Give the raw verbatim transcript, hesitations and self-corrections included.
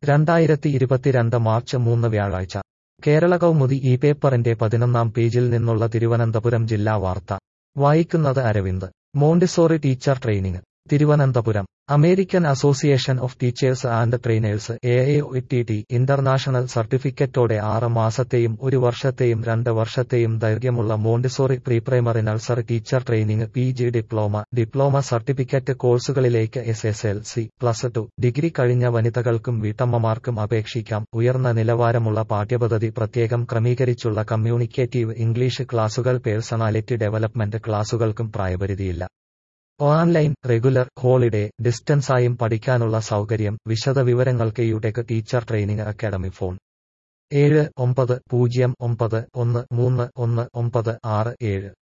രണ്ടായിരത്തി ഇരുപത്തിരണ്ട് മാർച്ച് മൂന്ന് വ്യാഴാഴ്ച കേരള കൗമുദി ഈ പേപ്പറിന്റെ പതിനൊന്നാം പേജിൽ നിന്നുള്ള തിരുവനന്തപുരം ജില്ലാ വാർത്ത വായിക്കുന്നത് Aravind. Montessori teacher training Thiruvananthapuram. American association of teachers and trainers A A O T T international സർട്ടിഫിക്കറ്റോടെ ആറ് മാസത്തെയും ഒരു വർഷത്തെയും രണ്ട് വർഷത്തെയും ദൈർഘ്യമുള്ള Montessori preprimary nursery teacher training P G diploma, diploma certificate കോഴ്സുകളിലേക്ക് S S L C, plus two, degree കഴിഞ്ഞ വനിതകൾക്കും വീട്ടമ്മമാർക്കും അപേക്ഷിക്കാം. ഉയർന്ന നിലവാരമുള്ള പാഠ്യപദ്ധതി പ്രത്യേകം ക്രമീകരിച്ചുള്ള കമ്മ്യൂണിക്കേറ്റീവ് ഇംഗ്ലീഷ് ക്ലാസുകൾ, പേഴ്സണാലിറ്റി ഡെവലപ്മെന്റ് ക്ലാസുകൾക്കും പ്രായപരിധിയില്ല. ഓൺലൈൻ, റെഗുലർ, ഹോളിഡേ, ഡിസ്റ്റൻസായും പഠിക്കാനുള്ള സൗകര്യം. വിശദവിവരങ്ങൾക്ക് യുടെക് ടീച്ചർ ട്രെയിനിങ് അക്കാദമി. ഫോൺ ഏഴ് ഒമ്പത് പൂജ്യം ഒമ്പത് ഒന്ന് മൂന്ന് ഒന്ന് ഒമ്പത് ആറ് ഏഴ്.